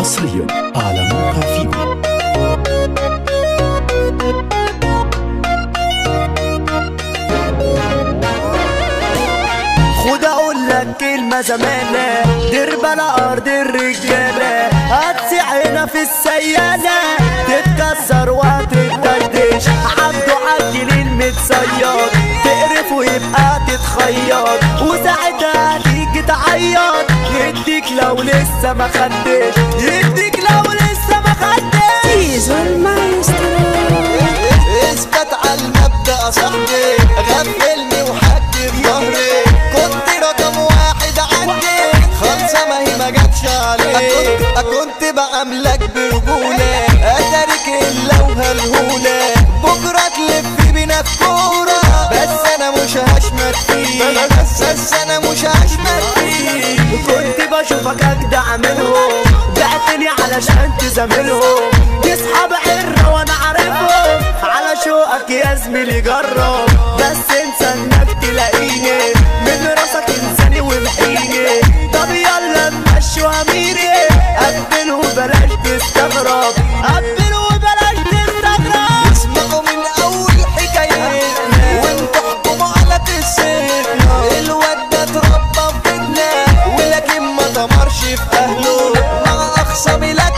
حصريا على موقع فيجو. خد اقول لك كلمة زمانة، دير بلا ارض الرجالة، هتسعنا في السيالة تتكسر وتتدردش، عبده عجل المتصيد تقرف ويبقى تتخيط، وساعتها تيجي تعيط يديك لو لسه ما خدتش، يديك لو لسه ما خدتش. تيزو المايسترو اثبت على المبدأ صاحبي، غفلني وحكي ظهري، كنت رقم واحد عندي، خالصة ما هي ما جاتش عليك، كنت بعاملك برجولة، اتارك الا وهالهولة، بكرة تلف بينا الكورة، بس انا مش هشمت فيك، بس انا مش هشمت فيك. كنت بشوفك اجدع منهم، بعتني علشان تزاملهم، تسحب عرة وانا عارفهم، على شوقك يا زميلي جرب، بس انسى انك تلاقيني، من راسك انساني ومحيني، طب يلا نمشي واميري، قبل وبلاش تستغرب، قبل وبلاش تستغرب. اسمعوا من اول حكايتنا وانتوا احكموا على قصتنا، الواد ده اتربى في بيتنا ولكن ما دمرش في اهله، مع اخصامي لك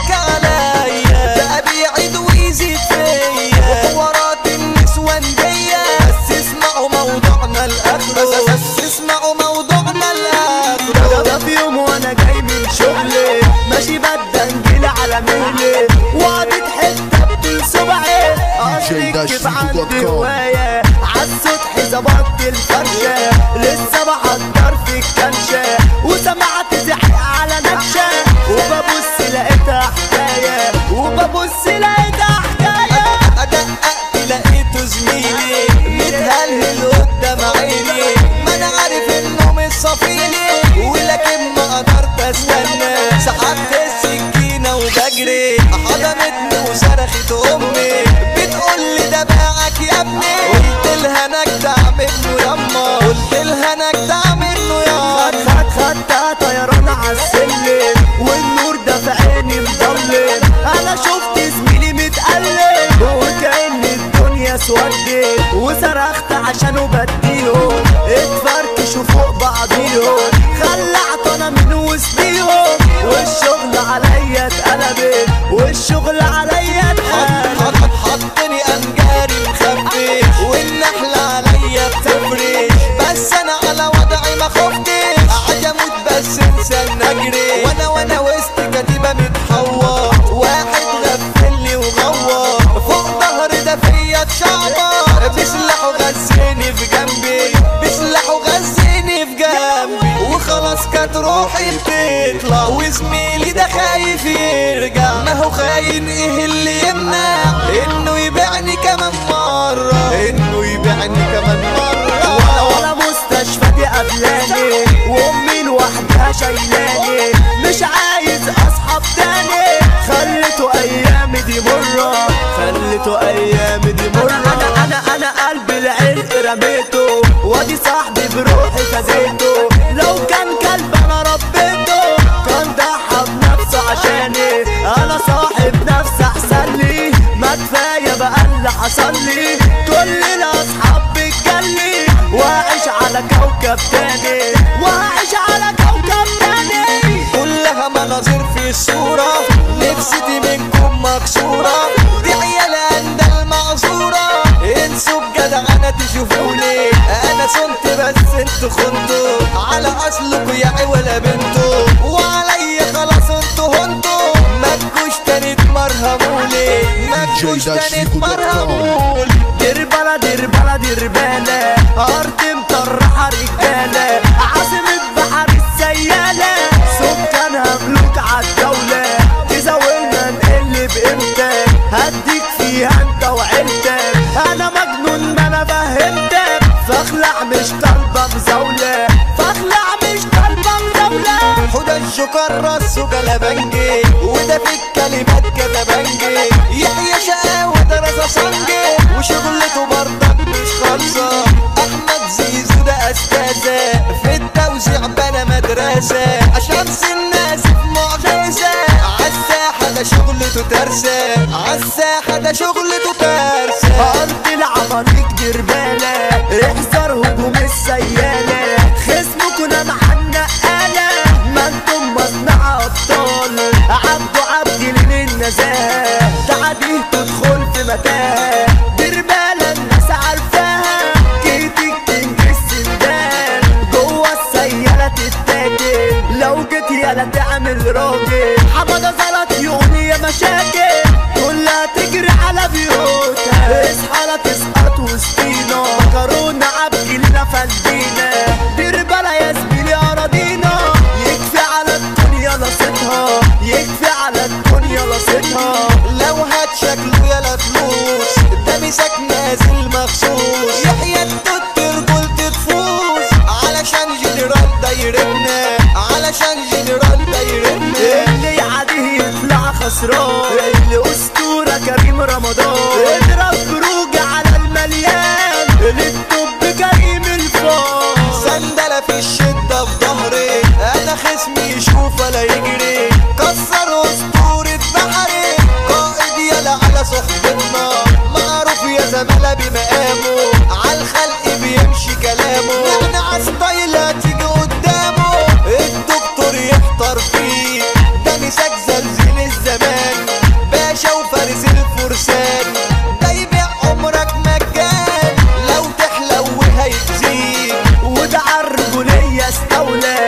عليا بقى بيعيد ويزيد فيا، حوارات النسوان ديا، بس اسمعوا موضوعنا الاخر، بس اسمعوا موضوعنا الاخر. ده في يوم وانا جاي من شغلي ماشي بدنجل على مهلي، وقعدت حته بطول صبعي، اصلك كيف عندي هوايه، عالسطح ظبطت الفرشه، لسه بحضر في الكنشه، وسمعت زحق على نكشه، وببص لقيتها حكايه، وببص لقيتها حكايه. ادققت لقيته زميلي متهلهل قدام عيني، ما انا عارف انه مش صفيلي، ولكن ما قدرت استنى، سحبت السكينه وبجري، حضنتني وصرخت امي بتقولي ده باعك يا ابني، قلت لها نجدع منه ياما، قلت لها نجدع منه ياما. خدتها طيران عالسلم، والنور ده في عيني مضلم، انا شفت زميلي متقلب، وكأن الدنيا سودت، وصرخت عشانه بديهم، اتفركشوا فوق بعضيهم، خلعت انا من وسطيهم، والشغل عليا اتقلبت، والشغل عليا اتقلبت. حطني انجاري مخبي، والنحلة عليا بتفرش، بس انا على وضعي ما خفتش، قاعد اموت بس انسى اجري، وانا وسط كتيبة متحور، واحد غفلني وغور، فوق ظهري ده فيا اتشعبر، بسلاحه غزني في جنبي، بسلاحه غزني في جنبي، وخلاص كانت روحي بتطلع، وزميلي ده خايف يرجع، ما هو خاين ايه اللي يمنع انه يبيعني كمان مرة، انه يبيعني كمان مرة. ولا مستشفى دي قبلاني، وامي لوحدها شايلاني، مش عايز اصحاب تاني، خليته ايامي دي مرة، خليته ايامي دي مرة. انا قلبي العرق رميته، وادي صاحبي بروحي فزيته، لو كان كلب انا ربيته، كان ضحى بنفسه عشاني، انا صاحب نفسي احسن لي، ما كفايه بقى اللي حصل لي، كل الاصحاب بتجلي، واعيش على كوكب تاني، واعيش على كوكب تاني. كلها مناظر في الصورة، نفسيتي منكم مكسورة، دي عيال اندل معذورة، انسوا بجدع انا تشوفوني، انا صنت بس انتوا خنتوا، على اصلكوا يا عوالة بنتوا، وعليا خلاص انتوا هنتوا، متجوش تاني تمرهمولي، متجوش تاني تمرهمولي. دير بلا دير بلا دير بالة، أرض مطرحة رجالة، عاصمة بحر السيالة، سكانها ملوك عالدولة، تزاولنا نقل بقيمتك، هديك فيها انت وعيلتك، أنا مجنون ما أنا فهمتك، فاخلع مش طالبة مزاولة، فاخلع مش طالبة مزاولة. حدا الجوكر راسه جلبنجي، وده في الكلمات كتبنجي، يحيى شقاوة درس صنجي، وشغلته برضك مش خالصة، احمد زيزو ده استاذة، في التوزيع بلا مدرسة، شمس الناس في معجزة، عالساحة فرسان عالساحة ده شغلته ترسان. أرض العماليق دير بالك احذر هجوم السيالة خصمكوا نام عالنقالة ما انتم مصنع أبطال عبد للنزاهة تعديه تدخل في متاهة دير بالك الناس عارفاها جيتك تنجز سندان جوه السيالة تتاكل لو جيت يالا تعمل راجل حمادة زلط يغني يا مشاكل كلها تجري على بيوتها اصحى لا تسقط وسطينا مكرونة عبجلنا فلدينا دير بلا يا زميلي أراضينا يكفي على الدنيا لصيتها يكفي على الدنيا لصيتها لو هات شكله يالا فلوس ده مسك نازل مخصوص يحيى التوت رجولة تفوز علشان جنرال دايرتنا علشان جنرال دايرتنا اللي يعاديه يطلع خسران اللي أسطورة كريم رمضان اضرب بروج على المليان للطب كريم الفار سندلة في الشدة في ظهري انا خصمي يشوف ولا يجري كسر اسطورة بحري قائد يالا على صحبتنا معروف يا زمالة بمقامه عالخلق بيمشي كلامه نعنع ستايلة تيجي قدامه الدكتور يحتار فيه ده مساك زلزل الزمان باشا وفارس الفرسان ده يبيع عمرك مجان لو تحلو هيجزيك وده عالرجولية استولى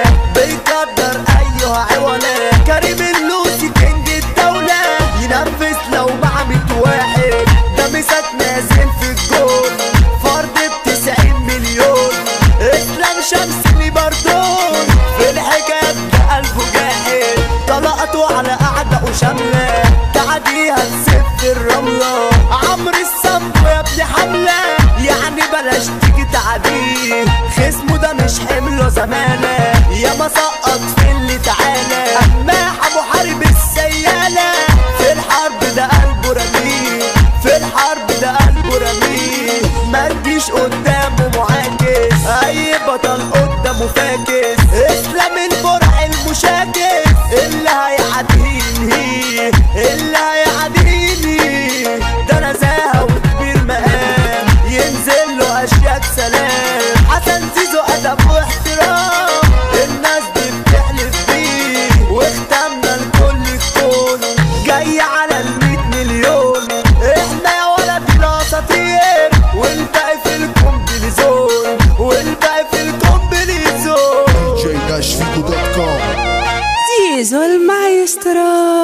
بيقدر أيها عوالة كريم اللوسي كينج الدولة ينفذ لو مع 100 واحد ده مسك نازل في الجول فرد ب90 مليون اسلام شمسي بردون في الحكاية ده قلبه جاحد طلقته على أعداء شاملة تعديها تسف الرملة عمرو الصنبو يا ابن حملة يعني بلاش تيجي تعديه خصمه ده مش حمله زمانة يا ما سقط في اللي تعالى أماح محارب السيالة في الحرب ده قلبه رميه في الحرب ده قلبه رميه ما تجيش قدامه معاكس أي بطل قدامه فاكس اسلام البرع المشاكس اللي هيعديه ينهيه اللي هيعديه ينهيه ده نزاهة وكبير مقام ينزل له أشياك سلام حسن زيزو أدب واحترام الناس دي بتحلف بيه واختمنا لكل الكون جاي على 100 مليون احنا يا ولد الاساطير والباقي في الكومبليزون والباقي في الكومبليزون DJ-Fico.com Zizou el maestro.